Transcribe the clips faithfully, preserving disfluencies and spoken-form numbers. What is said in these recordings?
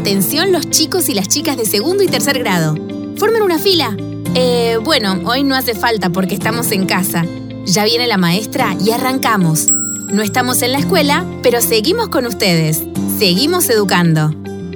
Atención los chicos y las chicas de segundo y tercer grado. Formen una fila. Eh, bueno, hoy no hace falta porque estamos en casa. Ya viene la maestra y arrancamos. No estamos en la escuela, pero seguimos con ustedes. Seguimos educando.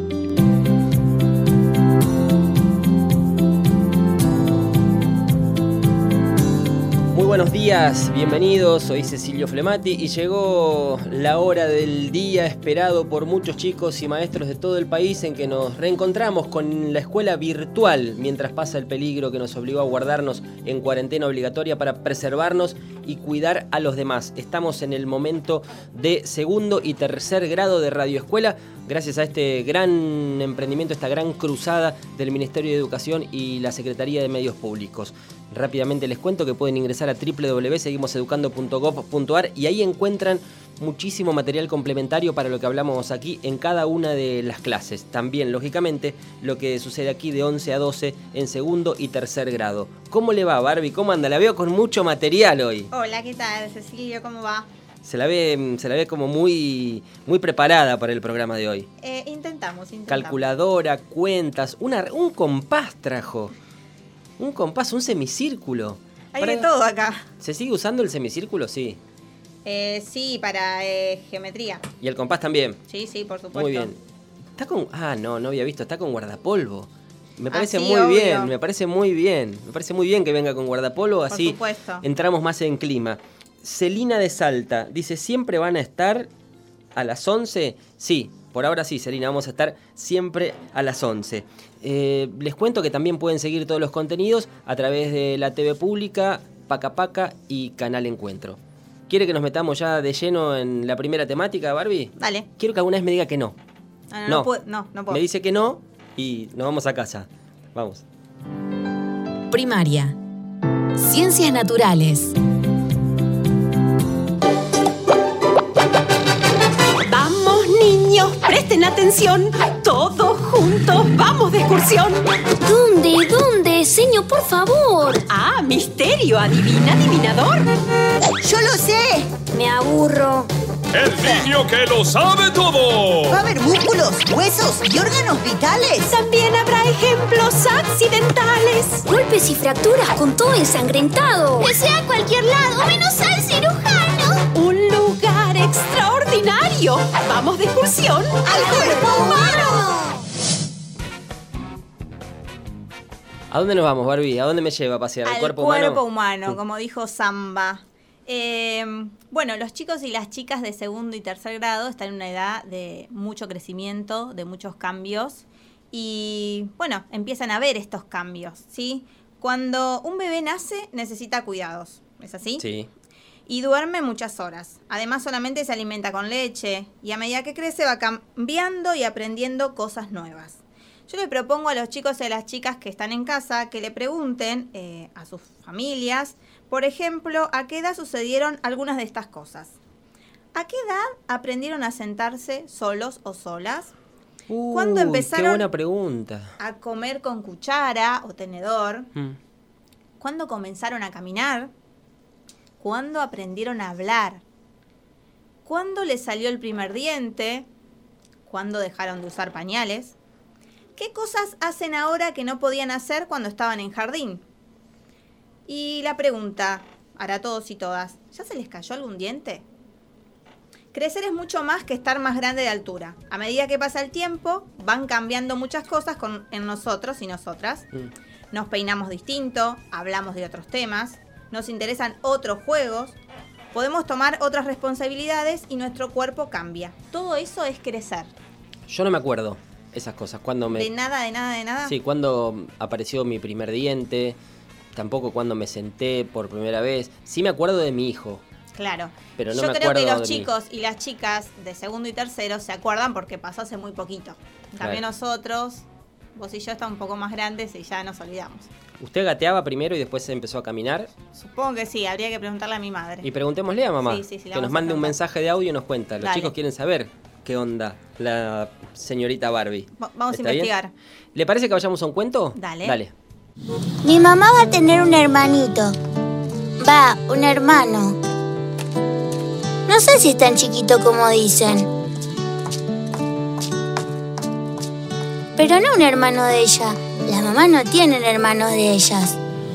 Buenos días, bienvenidos, soy Cecilio Flemati y llegó la hora del día esperado por muchos chicos y maestros de todo el país en que nos reencontramos con la escuela virtual mientras pasa el peligro que nos obligó a guardarnos en cuarentena obligatoria para preservarnos y cuidar a los demás. Estamos en el momento de segundo y tercer grado de radioescuela gracias a este gran emprendimiento, esta gran cruzada del Ministerio de Educación y la Secretaría de Medios Públicos. Rápidamente les cuento que pueden ingresar a doble u doble u doble u punto seguimos educando punto gob punto a r y ahí encuentran muchísimo material complementario para lo que hablamos aquí en cada una de las clases. También, lógicamente, lo que sucede aquí de once a doce en segundo y tercer grado. ¿Cómo le va, Barbie? ¿Cómo anda? La veo con mucho material hoy. Hola, ¿qué tal, Cecilio? ¿Cómo va? Se la ve, se la ve como muy, muy preparada para el programa de hoy. Eh, intentamos, intentamos. Calculadora, cuentas, una, un compás trajo. Un compás, un semicírculo. Hay para... de todo acá. ¿Se sigue usando el semicírculo? Sí. Eh, sí, para eh, geometría. ¿Y el compás también? Sí, sí, por supuesto. Muy bien. Está con... Ah, no, no había visto. Está con guardapolvo. Me parece ah, sí, muy obvio. bien, me parece muy bien. Me parece muy bien que venga con guardapolvo, así por supuesto. Entramos más en clima. Celina de Salta dice, ¿siempre van a estar a las once? Sí, por ahora sí, Celina, vamos a estar siempre a las once. Eh, les cuento que también pueden seguir todos los contenidos a través de la T V Pública, Paca Paca y Canal Encuentro. ¿Quiere que nos metamos ya de lleno en la primera temática, Barbie? Dale. Quiero que alguna vez me diga que no. Ah, no, no. No, puedo, no, no puedo. Me dice que no y nos vamos a casa. Vamos. Primaria. Ciencias naturales. Presten atención, todos juntos vamos de excursión. ¿Dónde? ¿Dónde? Señor, por favor. Ah, misterio, adivina, adivinador. ¡Yo lo sé! Me aburro. ¡El niño que lo sabe todo! ¿Va a haber músculos, huesos y órganos vitales? También habrá ejemplos accidentales. Golpes y fracturas con todo ensangrentado. Que sea a cualquier lado, menos al cirujano. Un lugar extraordinario. Vamos de excursión al cuerpo humano. ¿A dónde nos vamos, Barbie? ¿A dónde me lleva a pasear? ¿Al, al cuerpo, cuerpo humano? humano, como dijo Samba. Eh, bueno, los chicos y las chicas de segundo y tercer grado están en una edad de mucho crecimiento, de muchos cambios. Y bueno, empiezan a ver estos cambios, ¿sí? Cuando un bebé nace, necesita cuidados. ¿Es así? Sí. Y duerme muchas horas. Además, solamente se alimenta con leche. Y a medida que crece va cambiando y aprendiendo cosas nuevas. Yo le propongo a los chicos y a las chicas que están en casa que le pregunten eh, a sus familias, por ejemplo, ¿a qué edad sucedieron algunas de estas cosas? ¿A qué edad aprendieron a sentarse solos o solas? Uy, ¿Cuándo empezaron qué buena pregunta. a comer con cuchara o tenedor? Mm. ¿Cuándo comenzaron a caminar? ¿Cuándo aprendieron a hablar? ¿Cuándo les salió el primer diente? ¿Cuándo dejaron de usar pañales? ¿Qué cosas hacen ahora que no podían hacer cuando estaban en jardín? Y la pregunta, para todos y todas, ¿ya se les cayó algún diente? Crecer es mucho más que estar más grande de altura. A medida que pasa el tiempo, van cambiando muchas cosas con, en nosotros y nosotras. Mm. Nos peinamos distinto, hablamos de otros temas, nos interesan otros juegos, podemos tomar otras responsabilidades y nuestro cuerpo cambia. Todo eso es crecer. Yo no me acuerdo esas cosas. Cuando me... ¿De nada, de nada, de nada? Sí, cuando apareció mi primer diente, tampoco cuando me senté por primera vez. Sí me acuerdo de mi hijo. Claro. Pero no Yo me creo acuerdo que los de chicos mí. y las chicas de segundo y tercero se acuerdan porque pasó hace muy poquito. También claro. Nosotros, vos y yo, estamos un poco más grandes y ya nos olvidamos. ¿Usted gateaba primero y después se empezó a caminar? Supongo que sí, habría que preguntarle a mi madre. Y preguntémosle a mamá, sí, sí, sí, que nos mande un mensaje de audio y nos cuenta. Los Dale. Chicos quieren saber qué onda la señorita Barbie. Va- vamos a investigar. Bien? ¿Le parece que vayamos a un cuento? Dale. Dale. Mi mamá va a tener un hermanito. Va, un hermano. No sé si es tan chiquito como dicen. pero no un hermano de ella. Las mamás no tienen hermanos de ellas.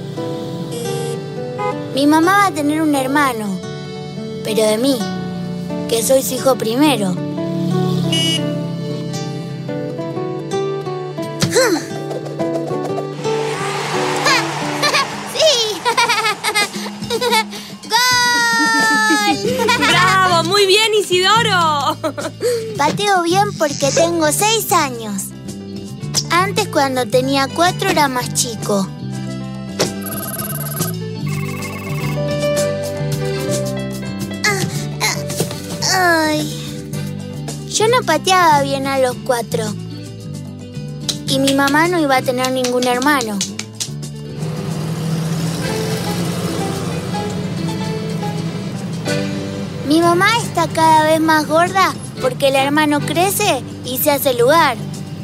Mi mamá va a tener un hermano, pero de mí, que soy su hijo primero. ¡Sí! ¡Gol! ¡Bravo! ¡Muy bien, Isidoro! Pateo bien porque tengo seis años. Antes, cuando tenía cuatro, era más chico. Ay. Yo no pateaba bien a los cuatro. Y mi mamá no iba a tener ningún hermano. Mi mamá está cada vez más gorda porque el hermano crece y se hace lugar.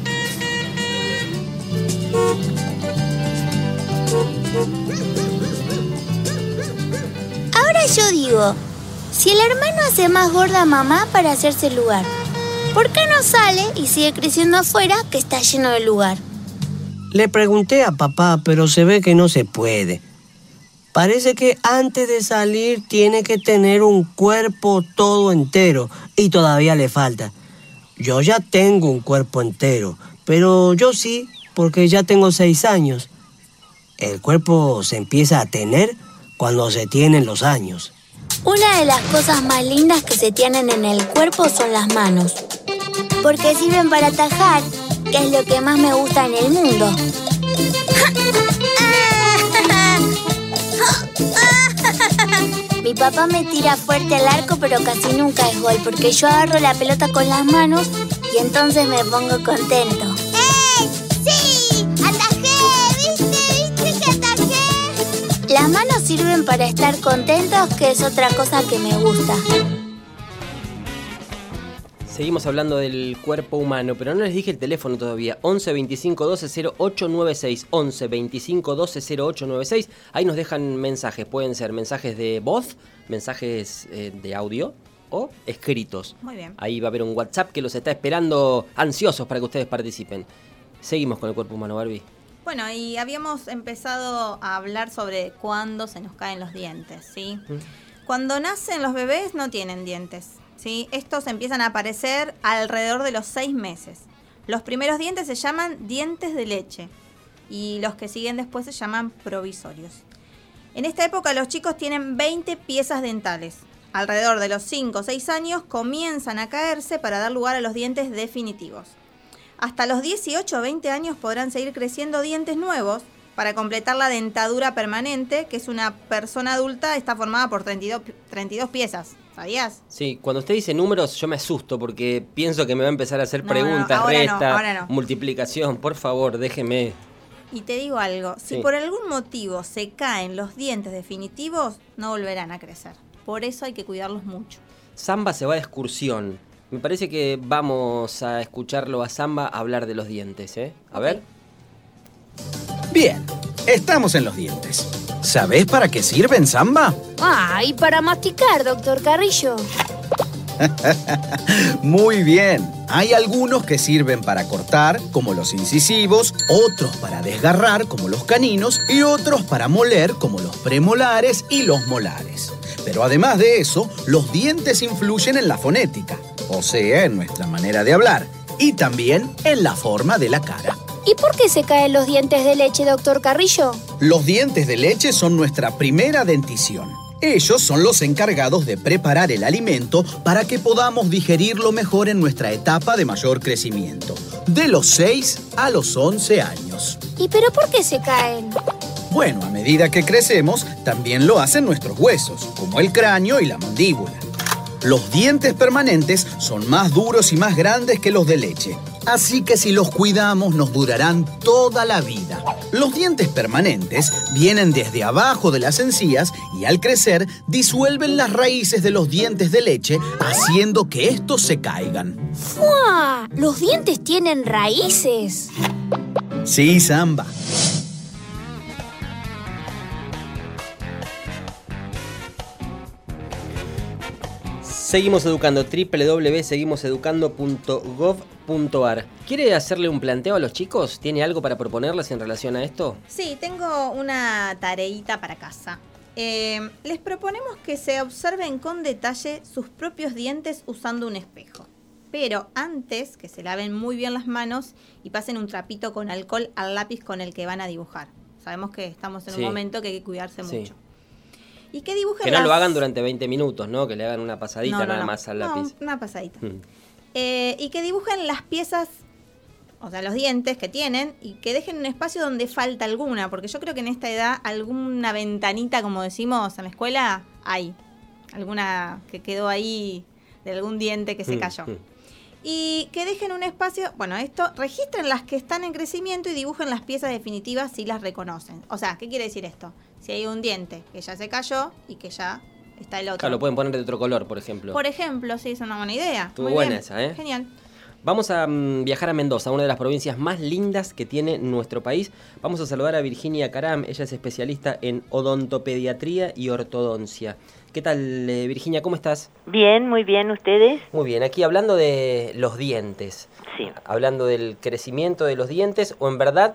Ahora yo digo, si el hermano hace más gorda a mamá para hacerse lugar, ¿por qué no sale y sigue creciendo afuera que está lleno de lugar? Le pregunté a papá, pero se ve que no se puede. Parece que antes de salir tiene que tener un cuerpo todo entero y todavía le falta. Yo ya tengo un cuerpo entero, pero yo sí, porque ya tengo seis años. El cuerpo se empieza a tener cuando se tienen los años. Una de las cosas más lindas que se tienen en el cuerpo son las manos, porque sirven para atajar, que es lo que más me gusta en el mundo. Mi papá me tira fuerte al arco, pero casi nunca es gol, porque yo agarro la pelota con las manos y entonces me pongo contento. ¡Eh! ¡Sí! ¡Atajé! ¿Viste? ¿Viste que atajé? Las manos sirven para estar contentos, que es otra cosa que me gusta. Seguimos hablando del cuerpo humano, pero no les dije el teléfono todavía. once veinticinco doce cero ocho nueve seis. once veinticinco doce cero ocho nueve seis. Ahí nos dejan mensajes. Pueden ser mensajes de voz, mensajes eh, de audio o escritos. Muy bien. Ahí va a haber un WhatsApp que los está esperando ansiosos para que ustedes participen. Seguimos con el cuerpo humano, Barbie. Bueno, y habíamos empezado a hablar sobre cuándo se nos caen los dientes, ¿sí? ¿Mm? Cuando nacen los bebés no tienen dientes, ¿sí? Estos empiezan a aparecer alrededor de los seis meses. Los primeros dientes se llaman dientes de leche y los que siguen después se llaman provisorios. En esta época los chicos tienen veinte piezas dentales. Alrededor de los cinco o seis años comienzan a caerse para dar lugar a los dientes definitivos. Hasta los dieciocho o veinte años podrán seguir creciendo dientes nuevos para completar la dentadura permanente, que es una persona adulta, está formada por treinta y dos piezas. ¿Sabías? Sí, cuando usted dice números yo me asusto porque pienso que me va a empezar a hacer no, preguntas, no, ahora resta, no, ahora no. multiplicación. Por favor, déjeme. Y te digo algo, si Sí. por algún motivo se caen los dientes definitivos, no volverán a crecer. Por eso hay que cuidarlos mucho. Samba se va de excursión. Me parece que vamos a escucharlo a Samba hablar de los dientes, ¿eh? A Ok. ver. Bien, estamos en los dientes. ¿Sabés para qué sirven, Samba? Ah, y para masticar, doctor Carrillo. Muy bien. Hay algunos que sirven para cortar, como los incisivos, otros para desgarrar, como los caninos, y otros para moler, como los premolares y los molares. Pero además de eso, los dientes influyen en la fonética, o sea, en nuestra manera de hablar, y también en la forma de la cara. ¿Y por qué se caen los dientes de leche, doctor Carrillo? Los dientes de leche son nuestra primera dentición. Ellos son los encargados de preparar el alimento para que podamos digerirlo mejor en nuestra etapa de mayor crecimiento, de los seis a los once años. ¿Y pero por qué se caen? Bueno, a medida que crecemos, también lo hacen nuestros huesos, como el cráneo y la mandíbula. Los dientes permanentes son más duros y más grandes que los de leche, así que si los cuidamos nos durarán toda la vida. Los dientes permanentes vienen desde abajo de las encías y al crecer disuelven las raíces de los dientes de leche, haciendo que estos se caigan. ¡Fua! ¡Los dientes tienen raíces! Sí, Samba. Seguimos Educando, doble u doble u doble u punto seguimos educando punto gov punto ar. ¿Quiere hacerle un planteo a los chicos? ¿Tiene algo para proponerles en relación a esto? Sí, tengo una tareita para casa. Eh, les proponemos que se observen con detalle sus propios dientes usando un espejo. Pero antes, que se laven muy bien las manos y pasen un trapito con alcohol al lápiz con el que van a dibujar. Sabemos que estamos en Sí. un momento que hay que cuidarse Sí. mucho. Y que dibujen Que no las... lo hagan durante veinte minutos, ¿no? Que le hagan una pasadita No, no, nada no. más al No, lápiz. una pasadita. Mm. Eh, y que dibujen las piezas, o sea, los dientes que tienen, y que dejen un espacio donde falta alguna, porque yo creo que en esta edad alguna ventanita, como decimos en la escuela, hay. Alguna que quedó ahí de algún diente que se Mm, cayó. mm. Y que dejen un espacio, bueno, esto, registren las que están en crecimiento y dibujen las piezas definitivas si las reconocen. O sea, ¿qué quiere decir esto? Si hay un diente que ya se cayó y que ya está el otro. Claro, lo pueden poner de otro color, por ejemplo. Por ejemplo, sí, es una buena idea. Estuvo Muy buena bien. esa, ¿eh? Genial. Vamos a mm, viajar a Mendoza, una de las provincias más lindas que tiene nuestro país. Vamos a saludar a Virginia Caram, ella es especialista en odontopediatría y ortodoncia. ¿Qué tal, eh, Virginia? ¿Cómo estás? Bien, muy bien, ¿ustedes? Muy bien, aquí hablando de los dientes. Sí. Hablando del crecimiento de los dientes o en verdad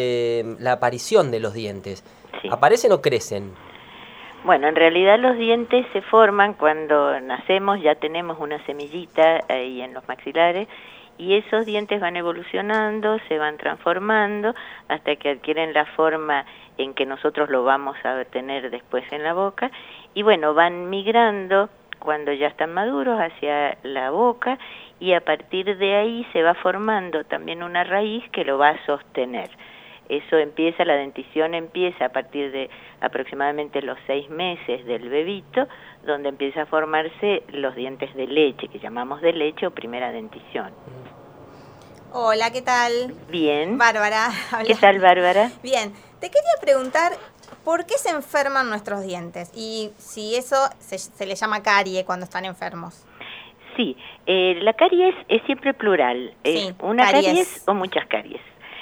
de la aparición de los dientes. Sí. ¿Aparecen o crecen? Bueno, en realidad los dientes se forman cuando nacemos, ya tenemos una semillita ahí en los maxilares y esos dientes van evolucionando, se van transformando hasta que adquieren la forma en que nosotros lo vamos a tener después en la boca y bueno, van migrando cuando ya están maduros hacia la boca y a partir de ahí se va formando también una raíz que lo va a sostener. Eso empieza, la dentición empieza a partir de aproximadamente los seis meses del bebito, donde empieza a formarse los dientes de leche, que llamamos de leche o primera dentición. Hola, ¿qué tal? Bien. Bárbara. ¿Qué habla. tal, Bárbara? Bien, te quería preguntar por qué se enferman nuestros dientes y si eso se, se le llama carie cuando están enfermos. Sí, eh, la caries es siempre plural, es Sí, una caries. caries o muchas caries.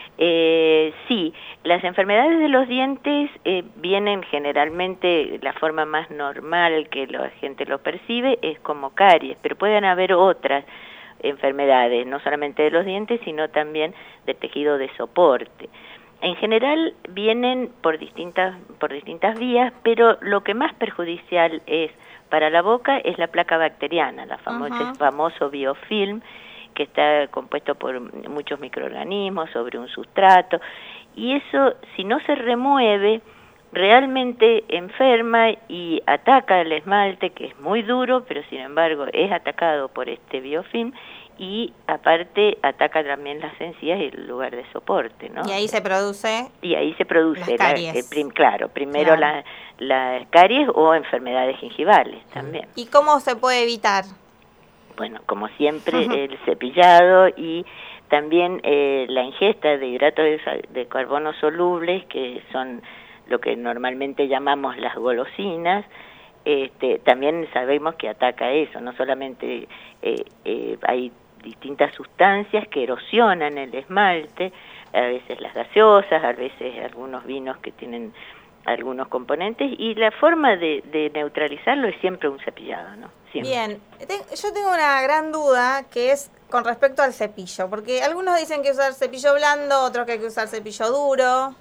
Eh, sí, las enfermedades de los dientes eh, vienen generalmente, la forma más normal que la gente lo percibe es como caries, pero pueden haber otras enfermedades, no solamente de los dientes, sino también del tejido de soporte. En general vienen por distintas, por distintas vías, pero lo que más perjudicial es para la boca es la placa bacteriana, la famosa, Ajá. el famoso biofilm, que está compuesto por muchos microorganismos sobre un sustrato, y eso, si no se remueve, realmente enferma y ataca el esmalte, que es muy duro, pero sin embargo es atacado por este biofilm, y aparte ataca también las encías y el lugar de soporte, ¿no? Y ahí se produce... Y ahí se produce, Las la- caries. el prim- claro, primero Claro. la, la caries o enfermedades gingivales también. ¿Y cómo se puede evitar? Bueno, como siempre, Ujú. el cepillado y también eh, la ingesta de hidratos de, sa- de carbono solubles, que son lo que normalmente llamamos las golosinas. Este, también sabemos que ataca eso, no solamente eh, eh, hay distintas sustancias que erosionan el esmalte, a veces las gaseosas, a veces algunos vinos que tienen algunos componentes, y la forma de, de neutralizarlo es siempre un cepillado, ¿no? Siempre. Bien, te- yo tengo una gran duda que es con respecto al cepillo, porque algunos dicen que usar cepillo blando, otros que hay que usar cepillo duro.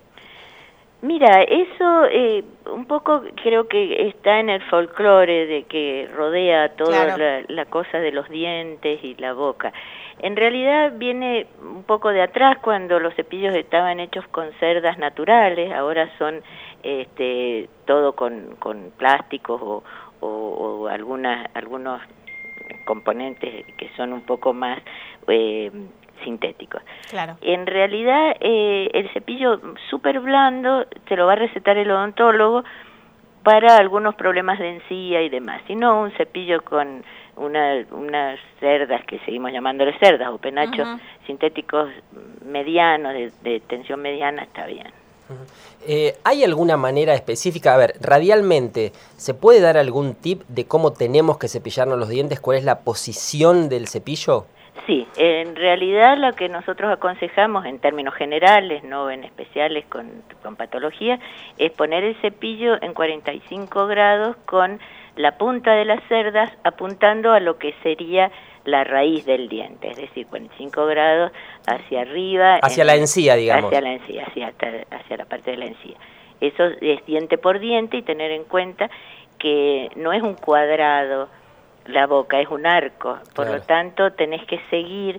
Mira, eso eh, un poco creo que está en el folclore de que rodea toda Claro. la, la cosa de los dientes y la boca. En realidad viene un poco de atrás cuando los cepillos estaban hechos con cerdas naturales, ahora son este, todo con, con plásticos o, o, o algunas, algunos componentes que son un poco más eh, sintéticos. Claro. En realidad, eh, el cepillo súper blando te lo va a recetar el odontólogo para algunos problemas de encía y demás. Si no, un cepillo con una, unas cerdas, que seguimos llamándole cerdas, o penachos Ujú. sintéticos medianos, de, de tensión mediana, está bien. Eh, ¿Hay alguna manera específica? A ver, radialmente, ¿se puede dar algún tip de cómo tenemos que cepillarnos los dientes? ¿Cuál es la posición del cepillo? Sí, en realidad lo que nosotros aconsejamos en términos generales, no en especiales con, con patología, es poner el cepillo en cuarenta y cinco grados con la punta de las cerdas apuntando a lo que sería la raíz del diente, es decir, cuarenta y cinco grados hacia arriba. Hacia en, la encía, digamos. Hacia la encía, hacia, hacia la parte de la encía. Eso es diente por diente, y tener en cuenta que no es un cuadrado la boca, es un arco. Por claro. lo tanto, tenés que seguir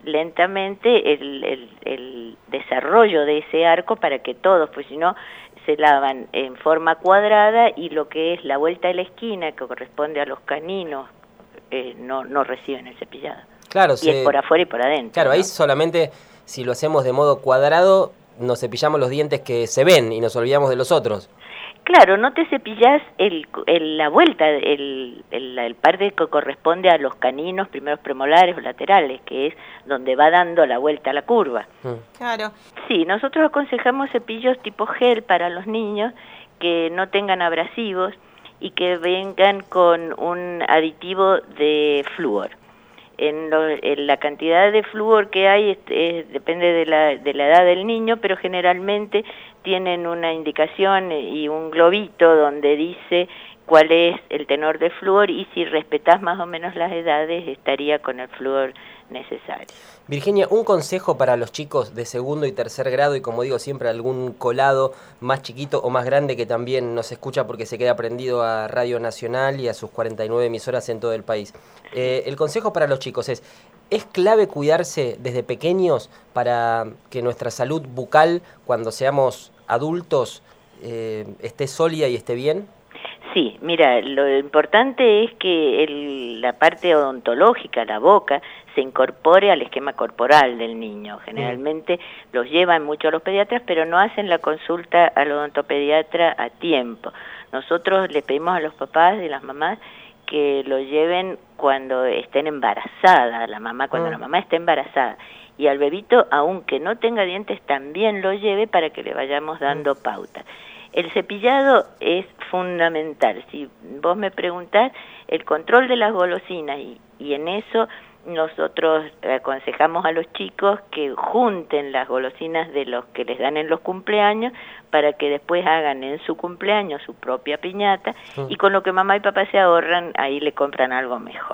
lentamente el, el, el desarrollo de ese arco para que todos, pues si no, se lavan en forma cuadrada, y lo que es la vuelta de la esquina, que corresponde a los caninos, eh, no, no reciben el cepillado. Claro, y se... es por afuera y por adentro. Claro, ¿no? Ahí solamente si lo hacemos de modo cuadrado, nos cepillamos los dientes que se ven y nos olvidamos de los otros. Claro, no te cepillás el, el, la vuelta, el, el, el parte que corresponde a los caninos, primeros premolares o laterales, que es donde va dando la vuelta a la curva. Mm. Claro. Sí, nosotros aconsejamos cepillos tipo gel para los niños, que no tengan abrasivos y que vengan con un aditivo de flúor. En, lo, en la cantidad de flúor que hay es, es, depende de la, de la edad del niño, pero generalmente tienen una indicación y un globito donde dice cuál es el tenor de flúor, y si respetás más o menos las edades estaría con el flúor necesario. Virginia, un consejo para los chicos de segundo y tercer grado, y como digo siempre, algún colado más chiquito o más grande que también nos escucha porque se queda prendido a Radio Nacional y a sus cuarenta y nueve emisoras en todo el país. Eh, el consejo para los chicos es, ¿es clave cuidarse desde pequeños para que nuestra salud bucal, cuando seamos adultos, eh, esté sólida y esté bien? Sí, mira, lo importante es que el, la parte odontológica, la boca, se incorpore al esquema corporal del niño. Generalmente mm. los llevan mucho a los pediatras, pero no hacen la consulta al odontopediatra a tiempo. Nosotros le pedimos a los papás y las mamás que lo lleven cuando estén embarazadas, la mamá, cuando mm. la mamá esté embarazada. Y al bebito, aunque no tenga dientes, también lo lleve para que le vayamos dando mm. pauta. El cepillado es fundamental. Si vos me preguntás, el control de las golosinas, y, y en eso nosotros aconsejamos a los chicos que junten las golosinas de los que les dan en los cumpleaños para que después hagan en su cumpleaños su propia piñata, mm. y con lo que mamá y papá se ahorran, ahí le compran algo mejor.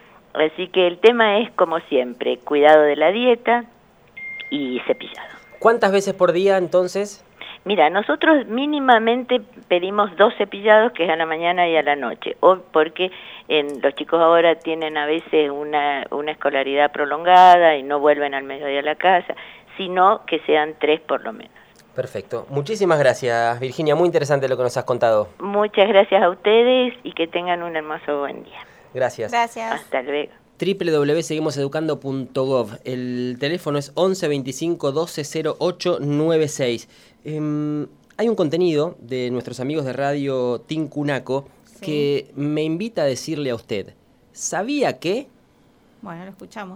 Así que el tema es, como siempre, cuidado de la dieta y cepillado. ¿Cuántas veces por día entonces? Mira, nosotros mínimamente pedimos dos cepillados, que es a la mañana y a la noche, o porque en, los chicos ahora tienen a veces una, una escolaridad prolongada y no vuelven al mediodía a la casa, sino que sean tres por lo menos. Perfecto. Muchísimas gracias, Virginia. Muy interesante lo que nos has contado. Muchas gracias a ustedes y que tengan un hermoso buen día. Gracias. Gracias. Hasta luego. doble u doble u doble u punto seguimos educando punto gov. El teléfono es once veinticinco doce cero ocho noventa y seis. Eh, hay un contenido de nuestros amigos de Radio Tincunaco sí. que me invita a decirle a usted, ¿sabía qué? Bueno, lo escuchamos.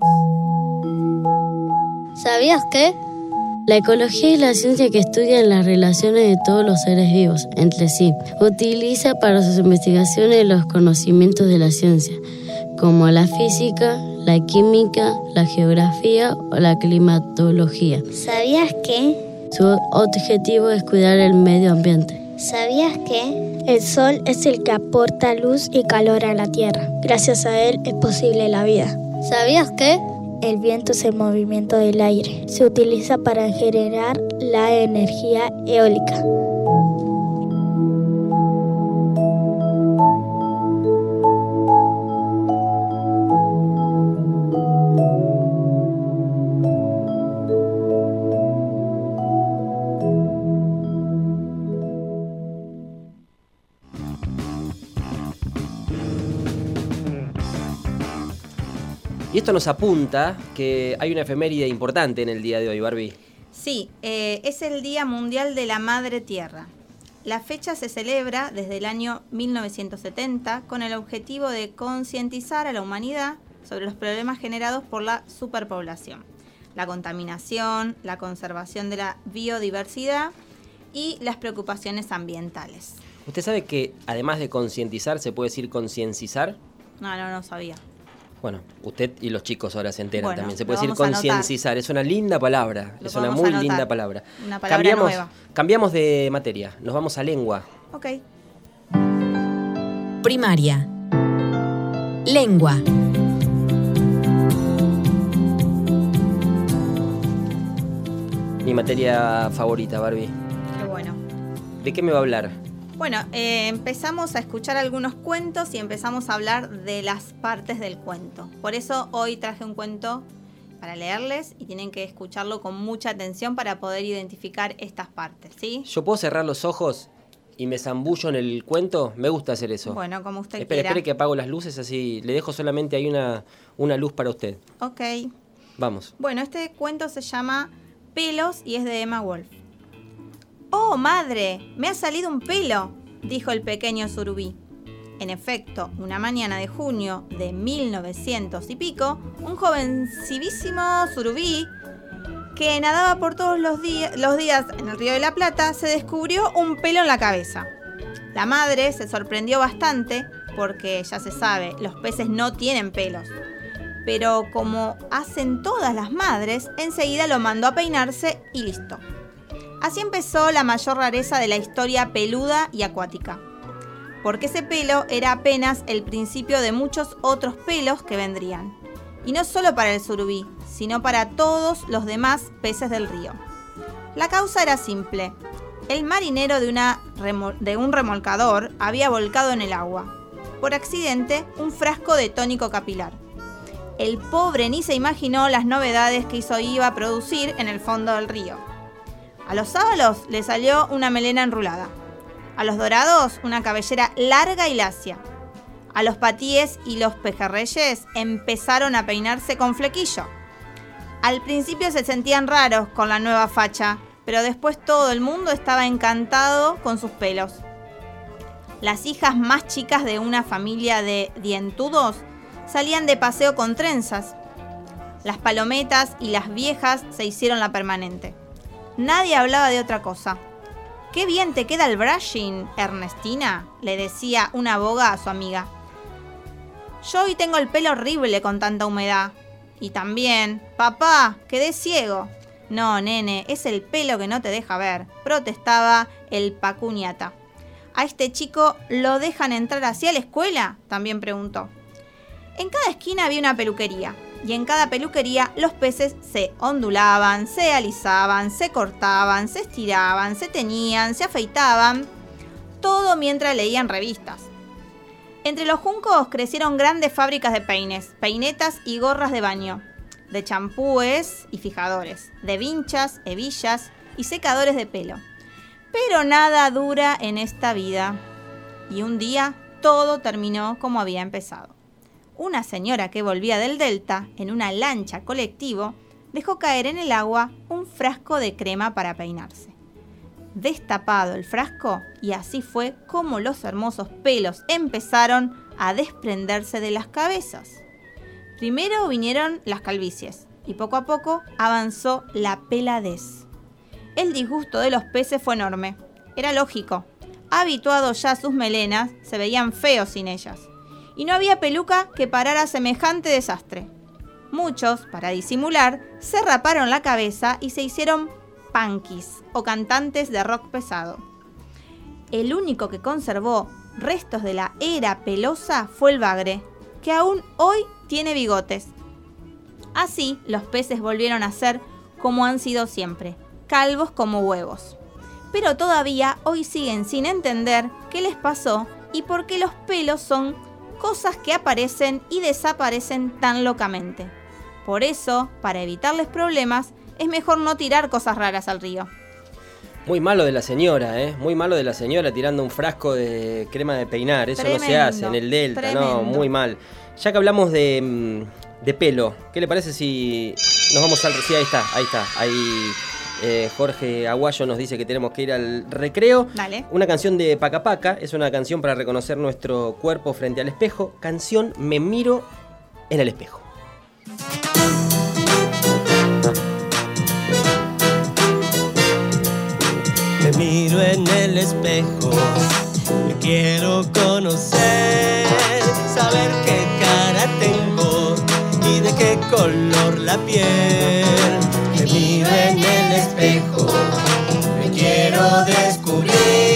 ¿Sabías qué? La ecología es la ciencia que estudia las relaciones de todos los seres vivos entre sí. Utiliza para sus investigaciones los conocimientos de la ciencia, como la física, la química, la geografía o la climatología. ¿Sabías que? Su objetivo es cuidar el medio ambiente. ¿Sabías que? El sol es el que aporta luz y calor a la tierra. Gracias a él es posible la vida. ¿Sabías que? El viento es el movimiento del aire. Se utiliza para generar la energía eólica. Y esto nos apunta que hay una efeméride importante en el día de hoy, Barbie. Sí, eh, es el Día Mundial de la Madre Tierra. La fecha se celebra desde el año mil novecientos setenta con el objetivo de concientizar a la humanidad sobre los problemas generados por la superpoblación, la contaminación, la conservación de la biodiversidad y las preocupaciones ambientales. ¿Usted sabe que además de concientizar se puede decir concienciar? No, no, no sabía. Bueno, usted y los chicos ahora se enteran bueno, también. Se puede decir conciencizar. Es una linda palabra. Lo es una muy anotar. linda palabra. Una palabra cambiamos, nueva. Cambiamos de materia. Nos vamos a lengua. Ok. Primaria. Lengua. Mi materia favorita, Barbie. Qué bueno. ¿De qué me va a hablar? Bueno, eh, empezamos a escuchar algunos cuentos y empezamos a hablar de las partes del cuento. Por eso hoy traje un cuento para leerles y tienen que escucharlo con mucha atención para poder identificar estas partes, ¿sí? ¿Yo puedo cerrar los ojos y me zambullo en el cuento? Me gusta hacer eso. Bueno, como usted espere, quiera. Espere que apago las luces, así le dejo solamente ahí una, una luz para usted. Ok. Vamos. Bueno, este cuento se llama Pelos y es de Emma Wolf. ¡Oh, madre! ¡Me ha salido un pelo!, dijo el pequeño surubí. En efecto, una mañana de junio de mil novecientos y pico, un jovencísimo surubí que nadaba por todos los, los días en el Río de la Plata se descubrió un pelo en la cabeza. La madre se sorprendió bastante porque, ya se sabe, los peces no tienen pelos. Pero como hacen todas las madres, enseguida lo mandó a peinarse y listo. Así empezó la mayor rareza de la historia peluda y acuática. Porque ese pelo era apenas el principio de muchos otros pelos que vendrían. Y no solo para el surubí, sino para todos los demás peces del río. La causa era simple. El marinero de, una remo- de un remolcador había volcado en el agua, por accidente, un frasco de tónico capilar. El pobre ni se imaginó las novedades que eso iba a producir en el fondo del río. A los sábalos le salió una melena enrulada. A los dorados, una cabellera larga y lacia. A los patíes y los pejerreyes empezaron a peinarse con flequillo. Al principio se sentían raros con la nueva facha, pero después todo el mundo estaba encantado con sus pelos. Las hijas más chicas de una familia de dientudos salían de paseo con trenzas. Las palometas y las viejas se hicieron la permanente. Nadie hablaba de otra cosa. «¡Qué bien te queda el brushing, Ernestina!», le decía una boga a su amiga. «Yo hoy tengo el pelo horrible con tanta humedad». «Y también, papá, quedé ciego». «No, nene, es el pelo que no te deja ver», protestaba el pacuñata. «¿A este chico lo dejan entrar así a la escuela?», también preguntó. En cada esquina había una peluquería, y en cada peluquería los peces se ondulaban, se alisaban, se cortaban, se estiraban, se teñían, se afeitaban, todo mientras leían revistas. Entre los juncos crecieron grandes fábricas de peines, peinetas y gorras de baño, de champúes y fijadores, de vinchas, hebillas y secadores de pelo. Pero nada dura en esta vida, y un día todo terminó como había empezado. Una señora que volvía del Delta en una lancha colectivo dejó caer en el agua un frasco de crema para peinarse. Destapado el frasco, y así fue como los hermosos pelos empezaron a desprenderse de las cabezas. Primero vinieron las calvicies y poco a poco avanzó la peladez. El disgusto de los peces fue enorme. Era lógico. Habituados ya a sus melenas, se veían feos sin ellas. Y no había peluca que parara semejante desastre. Muchos, para disimular, se raparon la cabeza y se hicieron punkis o cantantes de rock pesado. El único que conservó restos de la era pelosa fue el bagre, que aún hoy tiene bigotes. Así, los peces volvieron a ser como han sido siempre, calvos como huevos. Pero todavía hoy siguen sin entender qué les pasó y por qué los pelos son cosas que aparecen y desaparecen tan locamente. Por eso, para evitarles problemas, es mejor no tirar cosas raras al río. Muy malo de la señora, ¿eh? Muy malo de la señora tirando un frasco de crema de peinar. Eso tremendo, no se hace en el Delta, tremendo. No, muy mal. Ya que hablamos de, de pelo, ¿qué le parece si nos vamos al... Sí, ahí está, ahí está, ahí... Eh, Jorge Aguayo nos dice que tenemos que ir al recreo. Dale. Una canción de Paca Paca, es una canción para reconocer nuestro cuerpo frente al espejo. Canción Me miro en el espejo. Me miro en el espejo, me quiero conocer, saber qué cara tengo y de qué color la piel. Me miro en el espejo, me quiero descubrir.